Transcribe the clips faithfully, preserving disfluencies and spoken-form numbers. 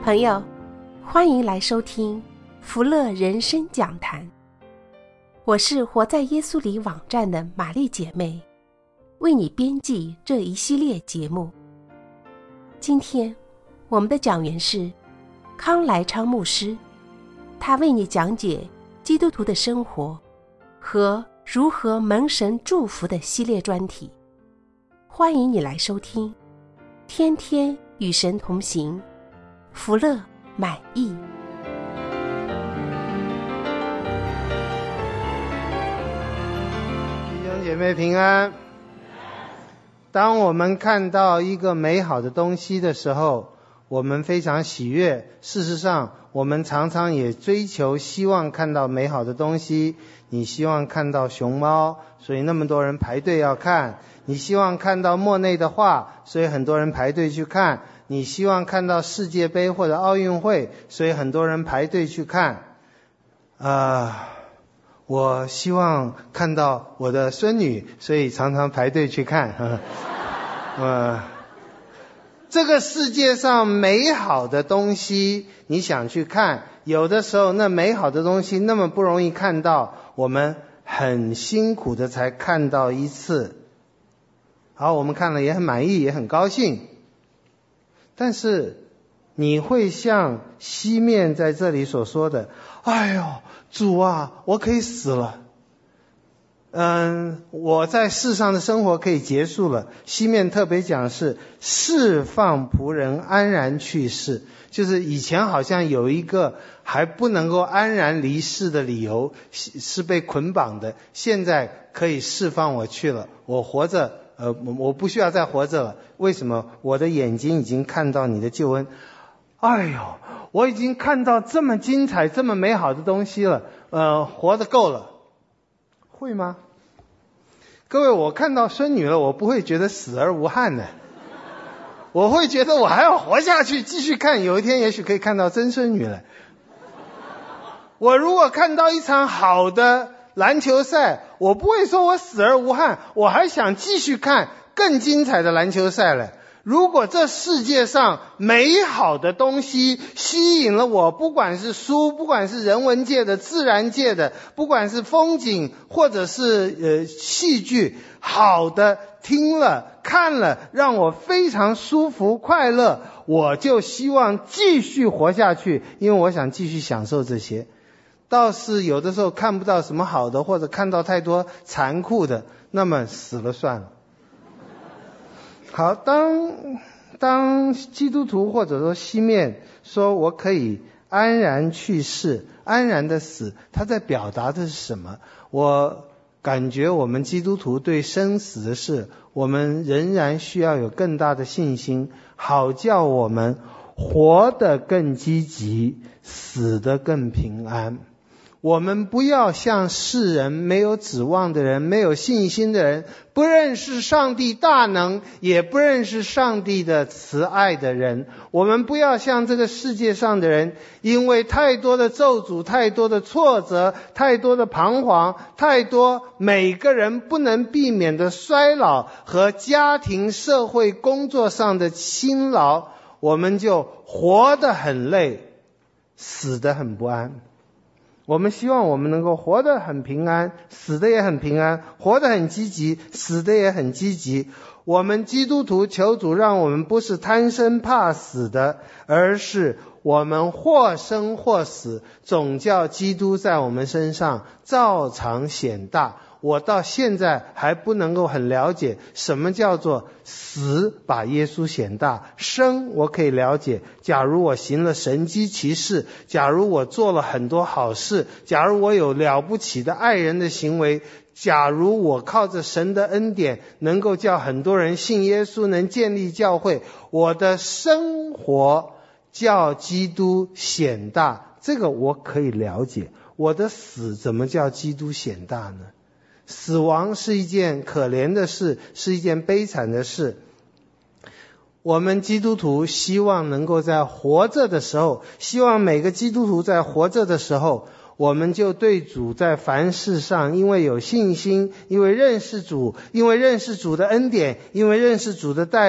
朋友，欢迎来收听福乐人生讲坛。我是活在耶稣里网站的玛丽姐妹，为你编辑这一系列节目。今天我们的讲员是康来昌牧师，他为你讲解基督徒的生活和如何蒙神祝福的系列专题。欢迎你来收听，天天与神同行，福乐满意。 弟兄姐妹平安。当我们看到一个美好的东西的时候，我们非常喜悦。事实上，我们常常也追求希望看到美好的东西。你希望看到熊猫，所以那么多人排队要看。你希望看到莫内的画，所以很多人排队去看。你希望看到世界杯或者奥运会，所以很多人排队去看。呃，我希望看到我的孙女，所以常常排队去看。呃，这个世界上美好的东西，你想去看，有的时候那美好的东西那么不容易看到，我们很辛苦的才看到一次。好，我们看了也很满意，也很高兴。但是你会像西面在这里所说的，哎呦，主啊，我可以死了，嗯，我在世上的生活可以结束了。西面特别讲是释放仆人安然去世，就是以前好像有一个还不能够安然离世的理由，是被捆绑的，现在可以释放我去了，我活着呃，我不需要再活着了。为什么？我的眼睛已经看到你的救恩。哎呦，我已经看到这么精彩这么美好的东西了，呃，活得够了。会吗？各位，我看到孙女了，我不会觉得死而无憾的，我会觉得我还要活下去，继续看，有一天也许可以看到真孙女了。我如果看到一场好的篮球赛，我不会说我死而无憾，我还想继续看更精彩的篮球赛了。如果这世界上美好的东西吸引了我，不管是书，不管是人文界的、自然界的，不管是风景或者是呃戏剧，好的听了看了让我非常舒服快乐，我就希望继续活下去，因为我想继续享受这些。倒是有的时候看不到什么好的，或者看到太多残酷的，那么死了算了。好，当当基督徒或者说西面说我可以安然去世，安然的死，他在表达的是什么？我感觉我们基督徒对生死的事，我们仍然需要有更大的信心，好叫我们活得更积极，死得更平安。我们不要像世人，没有指望的人，没有信心的人，不认识上帝大能，也不认识上帝的慈爱的人。我们不要像这个世界上的人，因为太多的咒诅，太多的挫折，太多的彷徨，太多每个人不能避免的衰老和家庭、社会、工作上的辛劳，我们就活得很累，死得很不安。我们希望我们能够活得很平安，死得也很平安，活得很积极，死得也很积极。我们基督徒求主让我们不是贪生怕死的，而是我们或生或死，总叫基督在我们身上照常显大。我到现在还不能够很了解什么叫做死把耶稣显大，生我可以了解，假如我行了神迹奇事，假如我做了很多好事，假如我有了不起的爱人的行为，假如我靠着神的恩典能够叫很多人信耶稣，能建立教会，我的生活叫基督显大，这个我可以了解。我的死怎么叫基督显大呢？死亡是一件可怜的事，是一件悲惨的事。我们基督徒希望能够在活着的时候，希望每个基督徒在活着的时候，我们就对主在凡事上，因为有信心，因为认识主，因为认识主的恩典，因为认识主的带领，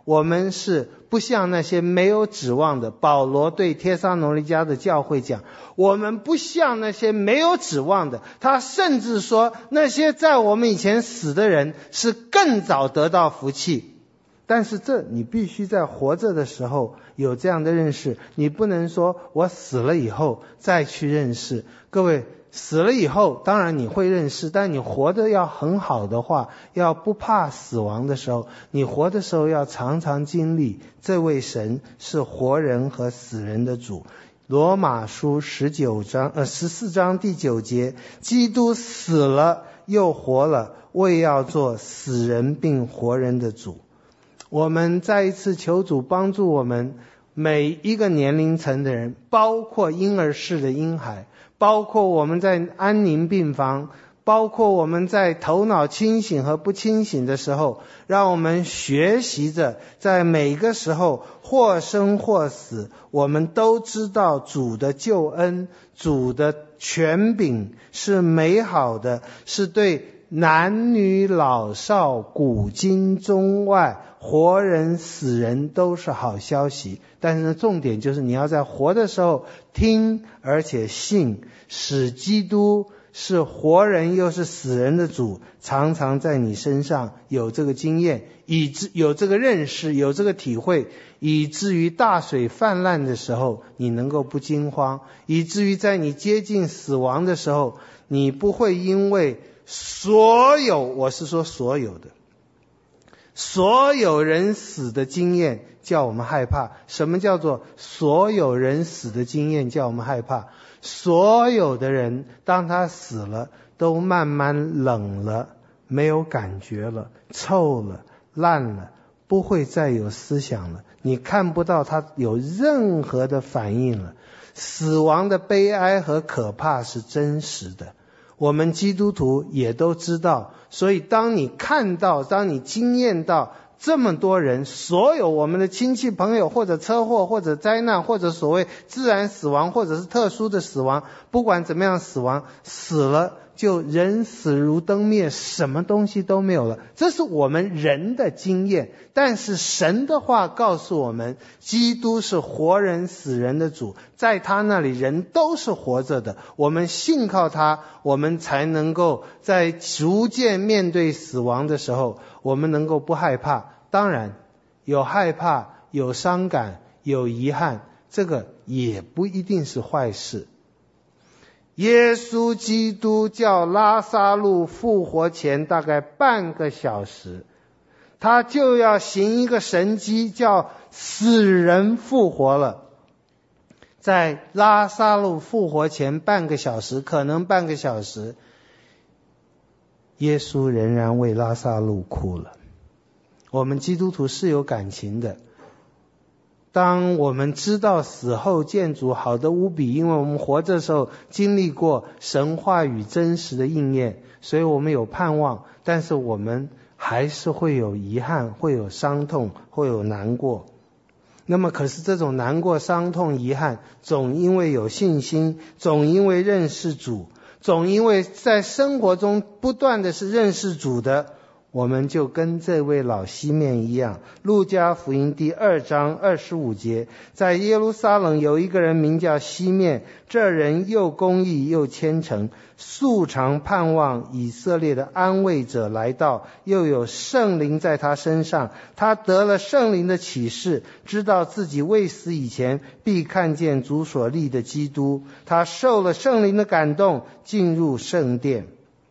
我们是不像那些没有指望的。保罗对帖撒罗尼迦的教会讲，我们不像那些没有指望的。他甚至说，那些在我们以前死的人是更早得到福气。但是这你必须在活着的时候有这样的认识，你不能说我死了以后再去认识。各位，死了以后当然你会认识，但你活得要很好的话，要不怕死亡的时候，你活的时候要常常经历这位神是活人和死人的主。罗马书十九章呃十四章第九节，基督死了又活了，为要做死人并活人的主。我们再一次求主帮助我们每一个年龄层的人，包括婴儿室的婴孩，包括我们在安宁病房，包括我们在头脑清醒和不清醒的时候，让我们学习着在每个时候或生或死，我们都知道主的救恩，主的权柄是美好的，是对男女老少古今中外活人死人都是好消息。但是呢，重点就是你要在活的时候听而且信，使基督是活人又是死人的主常常在你身上有这个经验，以致有这个认识，有这个体会，以至于大水泛滥的时候你能够不惊慌，以至于在你接近死亡的时候，你不会因为所有，我是说所有的所有人死的经验叫我们害怕。什么叫做所有人死的经验叫我们害怕？所有的人当他死了都慢慢冷了，没有感觉了，臭了，烂了，不会再有思想了，你看不到他有任何的反应了。死亡的悲哀和可怕是真实的，我们基督徒也都知道。所以当你看到，当你经验到这么多人，所有我们的亲戚朋友，或者车祸，或者灾难，或者所谓自然死亡，或者是特殊的死亡，不管怎么样死亡，死了就人死如灯灭，什么东西都没有了，这是我们人的经验。但是神的话告诉我们，基督是活人死人的主，在他那里人都是活着的，我们信靠他，我们才能够在逐渐面对死亡的时候，我们能够不害怕。当然有害怕，有伤感，有遗憾，这个也不一定是坏事。耶稣基督叫拉撒路复活前大概半个小时，他就要行一个神迹，叫死人复活了。在拉撒路复活前半个小时，可能半个小时，耶稣仍然为拉撒路哭了。我们基督徒是有感情的，当我们知道死后见主好得无比，因为我们活着的时候经历过神话语真实的应验，所以我们有盼望，但是我们还是会有遗憾，会有伤痛，会有难过。那么可是这种难过、伤痛、遗憾，总因为有信心，总因为认识主，总因为在生活中不断的是认识主的，我们就跟这位老西面一样。路加福音第二章二十五节，在耶路撒冷有一个人名叫西面，这人又公义又虔诚，素常盼望以色列的安慰者来到，又有圣灵在他身上，他得了圣灵的启示，知道自己未死以前必看见主所立的基督，他受了圣灵的感动，进入圣殿。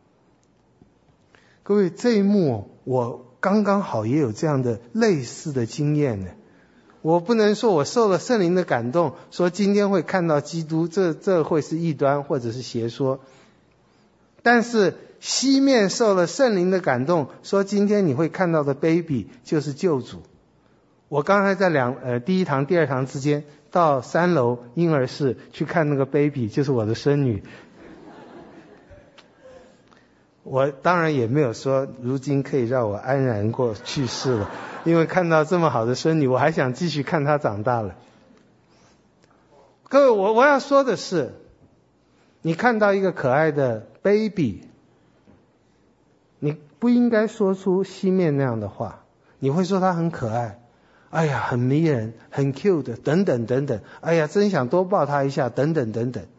各位，这一幕我刚刚好也有这样的类似的经验呢。我不能说我受了圣灵的感动，说今天会看到基督，这这会是异端或者是邪说。但是西面受了圣灵的感动，说今天你会看到的 baby 就是救主。我刚才在两呃第一堂第二堂之间到三楼婴儿室去看那个 baby， 就是我的孙女。我当然也没有说如今可以让我安然过去世了，因为看到这么好的孙女，我还想继续看她长大了。各位，我我要说的是，你看到一个可爱的 baby， 你不应该说出西面那样的话，你会说他很可爱， 哎呀，很迷人，很 cute 的，等等等等，哎呀，真想多抱他一下，等等等等。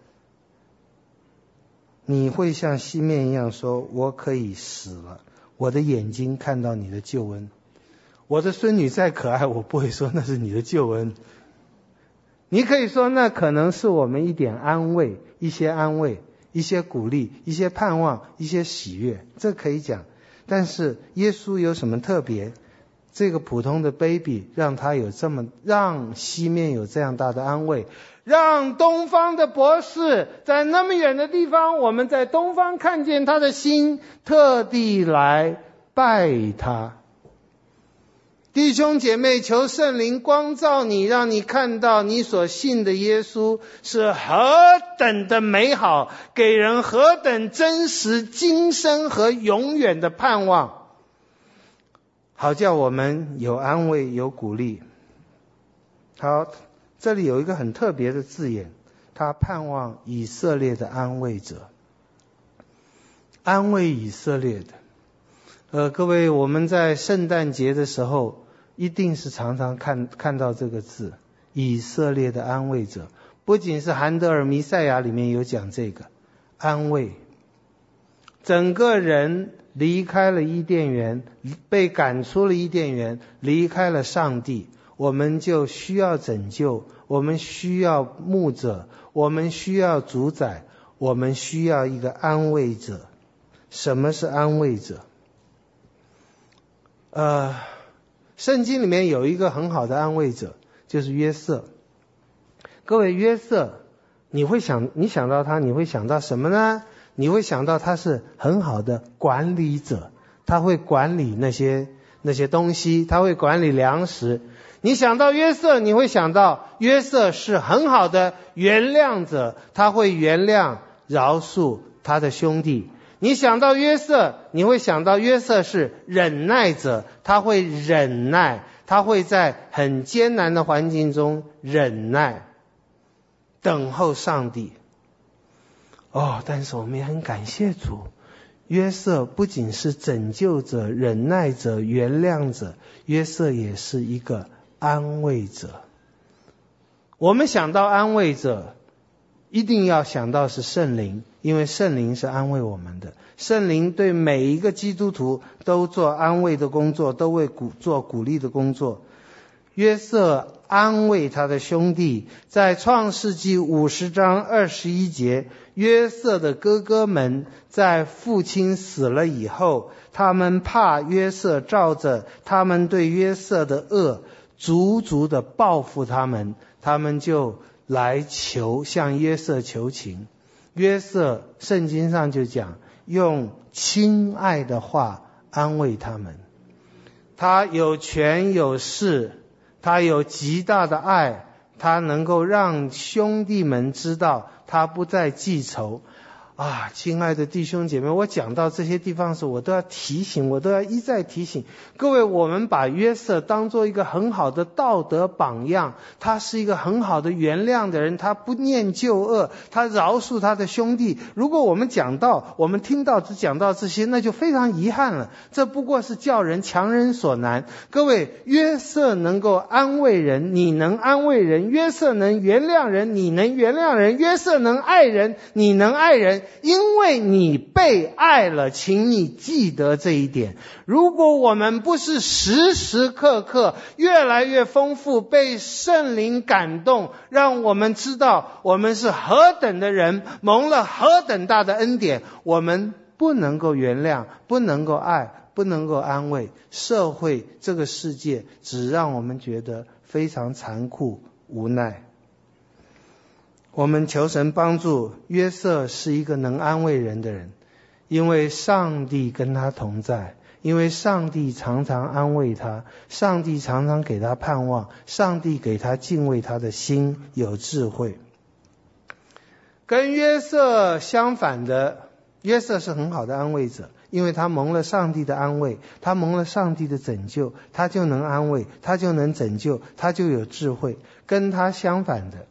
你会像西面一样说，我可以死了，我的眼睛看到你的救恩。我的孙女再可爱，我不会说那是你的救恩。你可以说那可能是我们一点安慰，一些安慰，一些鼓励，一些盼望，一些喜悦，这可以讲。但是耶稣有什么特别？这个普通的 baby 让他有这么，让西面有这样大的安慰，让东方的博士在那么远的地方，我们在东方看见他的心，特地来拜他。弟兄姐妹，求圣灵光照你，让你看到你所信的耶稣是何等的美好，给人何等真实、今生和永远的盼望，好叫我们有安慰，有鼓励。好，这里有一个很特别的字眼，他盼望以色列的安慰者，安慰以色列的。呃，各位，我们在圣诞节的时候，一定是常常看看到这个字，以色列的安慰者。不仅是韩德尔弥赛亚里面有讲这个安慰，整个人离开了伊甸园，被赶出了伊甸园，离开了上帝，我们就需要拯救，我们需要牧者，我们需要主宰，我们需要一个安慰者。什么是安慰者？呃，圣经里面有一个很好的安慰者，就是约瑟。各位，约瑟，你会想，你想到他，你会想到什么呢？你会想到他是很好的管理者，他会管理那些那些东西，他会管理粮食。你想到约瑟，你会想到约瑟是很好的原谅者，他会原谅饶恕他的兄弟。你想到约瑟，你会想到约瑟是忍耐者，他会忍耐，他会在很艰难的环境中忍耐，等候上帝。哦，但是我们也很感谢主，约瑟不仅是拯救者、忍耐者、原谅者，约瑟也是一个安慰者。我们想到安慰者，一定要想到是圣灵，因为圣灵是安慰我们的。圣灵对每一个基督徒都做安慰的工作，都为鼓做鼓励的工作。约瑟安慰他的兄弟，在创世纪五十章二十一节，约瑟的哥哥们在父亲死了以后，他们怕约瑟照着他们对约瑟的恶足足的报复他们，他们就来求，向约瑟求情。约瑟圣经上就讲，用亲爱的话安慰他们。他有权有势，他有极大的爱，他能够让兄弟们知道他不再记仇。啊，亲爱的弟兄姐妹，我讲到这些地方的时候，我都要提醒，我都要一再提醒各位，我们把约瑟当作一个很好的道德榜样，他是一个很好的原谅的人，他不念旧恶，他饶恕他的兄弟。如果我们讲到，我们听到只讲到这些，那就非常遗憾了，这不过是叫人强人所难。各位，约瑟能够安慰人，你能安慰人；约瑟能原谅人，你能原谅人；约瑟能爱人，你能爱人。因为你被爱了，请你记得这一点。如果我们不是时时刻刻越来越丰富，被圣灵感动，让我们知道我们是何等的人，蒙了何等大的恩典，我们不能够原谅，不能够爱，不能够安慰。社会这个世界只让我们觉得非常残酷无奈。我们求神帮助，约瑟是一个能安慰人的人，因为上帝跟他同在，因为上帝常常安慰他，上帝常常给他盼望，上帝给他敬畏他的心，有智慧。跟约瑟相反的，约瑟是很好的安慰者，因为他蒙了上帝的安慰，他蒙了上帝的拯救，他就能安慰，他就能拯救，他就有智慧。跟他相反的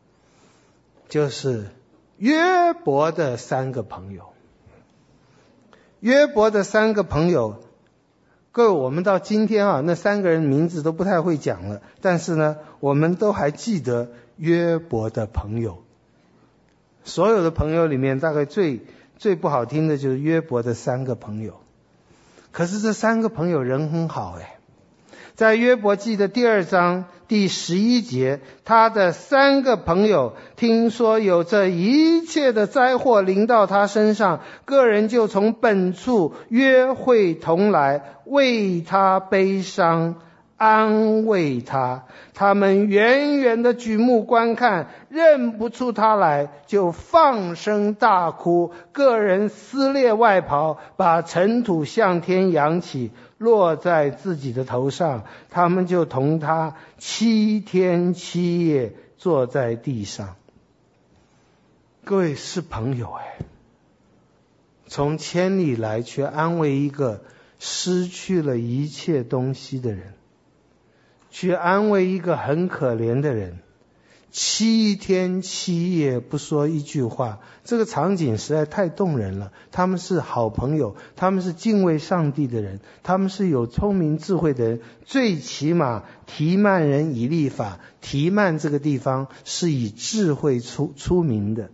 就是约伯的三个朋友。约伯的三个朋友， 各位，我们到今天啊，那三个人名字都不太会讲了，但是呢，我们都还记得约伯的朋友。所有的朋友里面，大概最最不好听的就是约伯的三个朋友。可是这三个朋友人很好哎，在约伯记的第二章第十一节，他的三个朋友听说有这一切的灾祸临到他身上，个人就从本处约会同来，为他悲伤，安慰他。他们远远的举目观看，认不出他来，就放声大哭，个人撕裂外袍，把尘土向天扬起，落在自己的头上。他们就同他七天七夜坐在地上。各位是朋友哎，从千里来去安慰一个失去了一切东西的人，去安慰一个很可怜的人，七天七夜不说一句话，这个场景实在太动人了。他们是好朋友，他们是敬畏上帝的人，他们是有聪明智慧的人，最起码提曼人以利法，提曼这个地方是以智慧出出名的。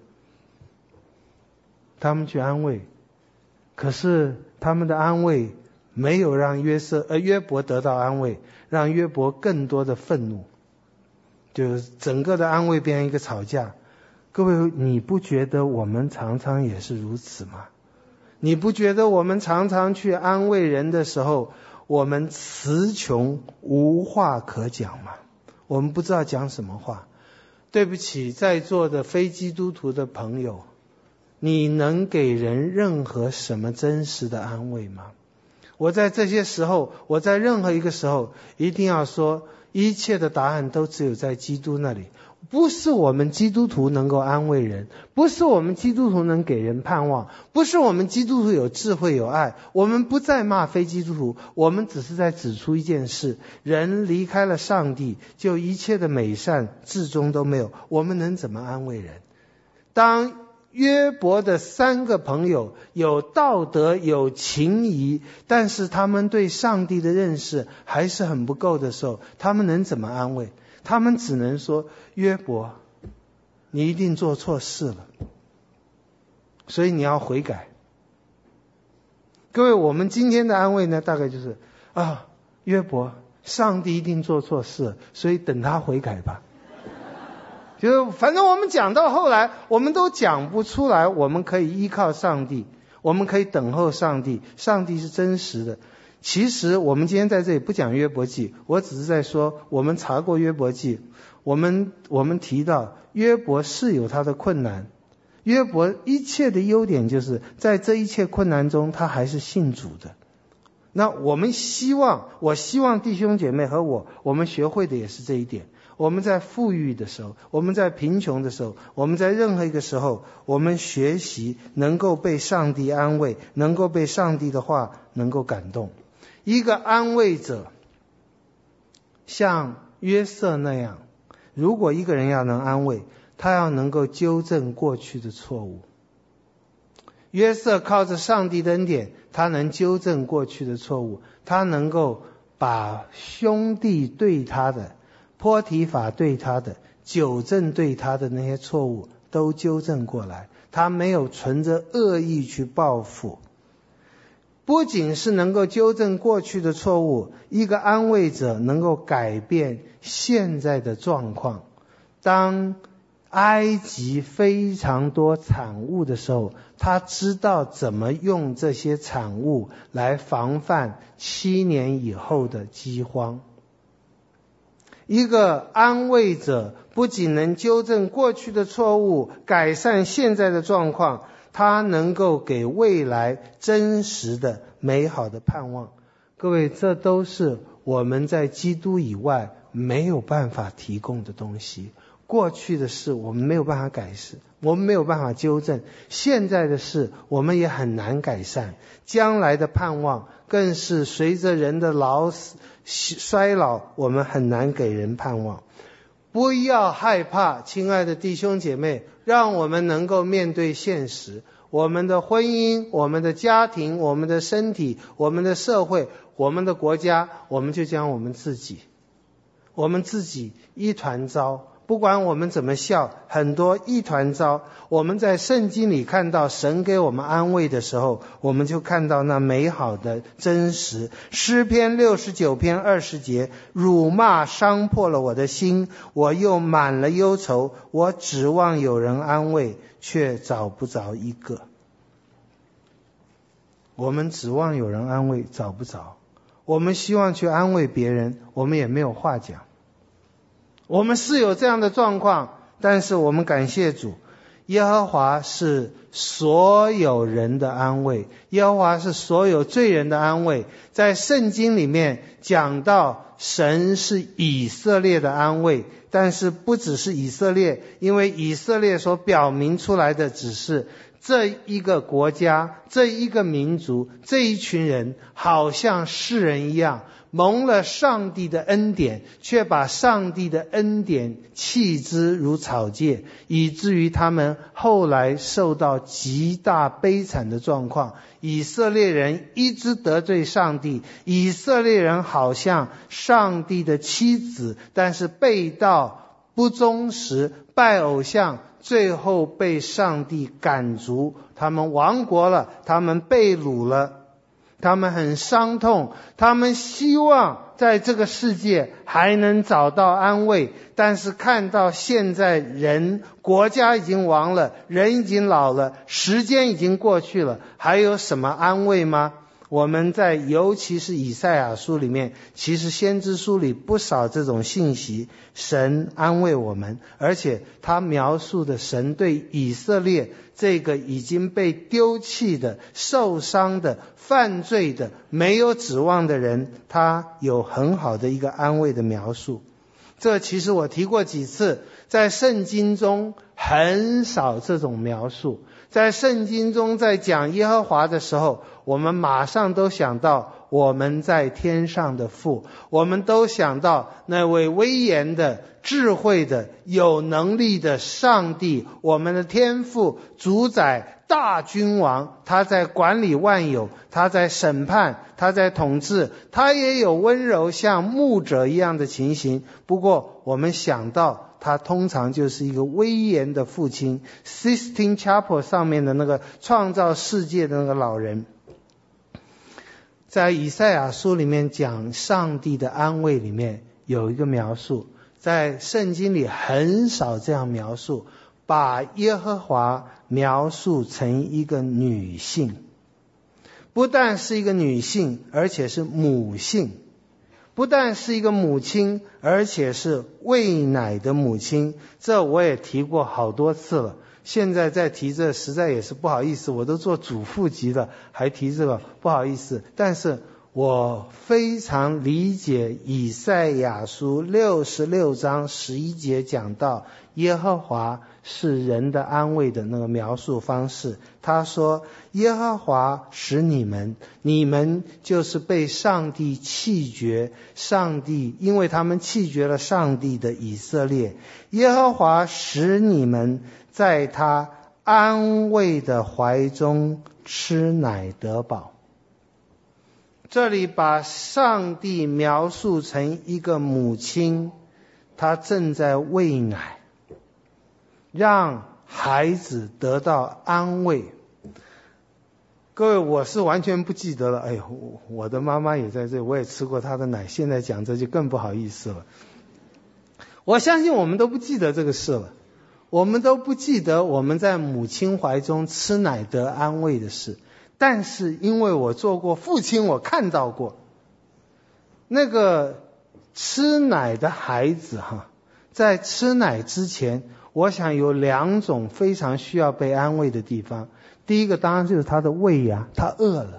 他们去安慰，可是他们的安慰没有让约瑟呃约伯得到安慰，让约伯更多的愤怒，就是整个的安慰变成一个吵架。各位，你不觉得我们常常也是如此吗？你不觉得我们常常去安慰人的时候，我们词穷无话可讲吗？我们不知道讲什么话。对不起，在座的非基督徒的朋友，你能给人任何什么真实的安慰吗？我在这些时候，我在任何一个时候一定要说，一切的答案都只有在基督那里。不是我们基督徒能够安慰人，不是我们基督徒能给人盼望，不是我们基督徒有智慧有爱。我们不再骂非基督徒，我们只是在指出一件事：人离开了上帝，就一切的美善至终都没有。我们能怎么安慰人？当约伯的三个朋友有道德有情谊，但是他们对上帝的认识还是很不够的时候，他们能怎么安慰？他们只能说，约伯，你一定做错事了，所以你要悔改。各位，我们今天的安慰呢，大概就是啊，约伯，上帝一定做错事，所以等他悔改吧。就反正我们讲到后来，我们都讲不出来，我们可以依靠上帝，我们可以等候上帝，上帝是真实的。其实我们今天在这里不讲约伯记，我只是在说，我们查过约伯记，我们我们提到约伯是有他的困难，约伯一切的优点就是在这一切困难中，他还是信主的。那我们希望，我希望弟兄姐妹和我，我们学会的也是这一点。我们在富裕的时候，我们在贫穷的时候，我们在任何一个时候，我们学习能够被上帝安慰，能够被上帝的话能够感动。一个安慰者像约瑟那样，如果一个人要能安慰，他要能够纠正过去的错误。约瑟靠着上帝的恩典，他能纠正过去的错误，他能够把兄弟对他的、波提法对他的、纠正对他的那些错误都纠正过来，他没有存着恶意去报复。不仅是能够纠正过去的错误，一个安慰者能够改变现在的状况。当埃及非常多产物的时候，他知道怎么用这些产物来防范七年以后的饥荒。一个安慰者不仅能纠正过去的错误，改善现在的状况，他能够给未来真实的美好的盼望。各位，这都是我们在基督以外没有办法提供的东西。过去的事我们没有办法改善，我们没有办法纠正，现在的事我们也很难改善，将来的盼望更是随着人的老死衰老，我们很难给人盼望。不要害怕，亲爱的弟兄姐妹，让我们能够面对现实。我们的婚姻，我们的家庭，我们的身体，我们的社会我们的国家，我们就讲我们自己，我们自己一团糟。不管我们怎么笑，很多一团糟。我们在圣经里看到神给我们安慰的时候，我们就看到那美好的真实。诗篇六十九篇二十节，辱骂伤破了我的心，我又满了忧愁，我指望有人安慰，却找不着一个。我们指望有人安慰，找不着。我们希望去安慰别人，我们也没有话讲。我们是有这样的状况，但是我们感谢主，耶和华是所有人的安慰，耶和华是所有罪人的安慰。在圣经里面讲到神是以色列的安慰，但是不只是以色列，因为以色列所表明出来的只是这一个国家，这一个民族，这一群人好像世人一样，蒙了上帝的恩典，却把上帝的恩典弃之如草芥，以至于他们后来受到极大悲惨的状况。以色列人一直得罪上帝，以色列人好像上帝的妻子，但是背道不忠实，拜偶像，最后被上帝赶逐，他们亡国了，他们被掳了，他们很伤痛，他们希望在这个世界还能找到安慰，但是看到现在人国家已经亡了，人已经老了，时间已经过去了，还有什么安慰吗？我们在尤其是以赛亚书里面，其实先知书里不少这种信息，神安慰我们，而且他描述的神对以色列这个已经被丢弃的、受伤的、犯罪的、没有指望的人，他有很好的一个安慰的描述。这其实我提过几次，在圣经中很少这种描述。在圣经中在讲耶和华的时候，我们马上都想到我们在天上的父，我们都想到那位威严的、智慧的、有能力的上帝，我们的天父，主宰大君王，他在管理万有，他在审判，他在统治，他也有温柔像牧者一样的情形。不过我们想到他通常就是一个威严的父亲， Sistine Chapel 上面的那个创造世界的那个老人。在以赛亚书里面讲上帝的安慰里面有一个描述，在圣经里很少这样描述，把耶和华描述成一个女性，不但是一个女性，而且是母性，不但是一个母亲，而且是喂奶的母亲。这我也提过好多次了，现在再提这实在也是不好意思，我都做主妇级了还提这个，不好意思。但是我非常理解以赛亚书六十六章十一节讲到耶和华是人的安慰的那个描述方式。他说耶和华使你们，你们就是被上帝弃绝，上帝因为他们弃绝了上帝的以色列，耶和华使你们在他安慰的怀中吃奶得饱。这里把上帝描述成一个母亲，她正在喂奶，让孩子得到安慰。各位，我是完全不记得了，哎呦，我的妈妈也在这里，我也吃过她的奶，现在讲这就更不好意思了。我相信我们都不记得这个事了，我们都不记得我们在母亲怀中吃奶得安慰的事。但是因为我做过父亲，我看到过那个吃奶的孩子哈，在吃奶之前，我想有两种非常需要被安慰的地方。第一个当然就是他的胃呀，他饿了。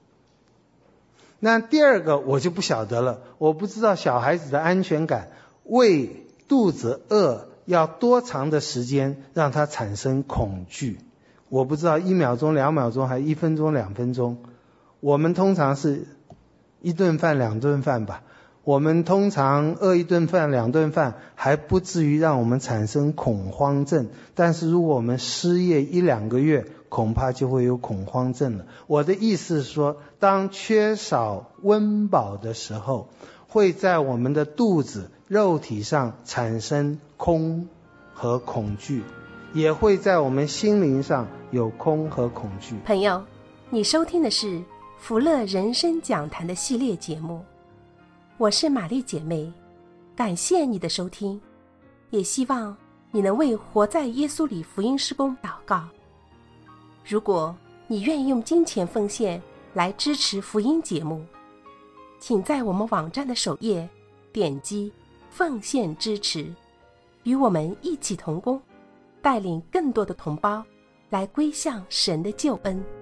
那第二个我就不晓得了，我不知道小孩子的安全感，胃肚子饿要多长的时间让他产生恐惧。我不知道一秒钟、两秒钟，还一分钟、两分钟。我们通常是一顿饭、两顿饭吧。 我们通常饿一顿饭两顿饭还不至于让我们产生恐慌症，但是如果我们失业一两个月，恐怕就会有恐慌症了。我的意思是说，当缺少温饱的时候，会在我们的肚子肉体上产生空和恐惧，也会在我们心灵上有空和恐惧。 朋友，你收听的是福乐人生讲坛的系列节目，我是玛丽姐妹，感谢你的收听，也希望你能为活在耶稣里福音事工祷告。如果你愿意用金钱奉献来支持福音节目，请在我们网站的首页点击奉献支持，与我们一起同工，带领更多的同胞来归向神的救恩。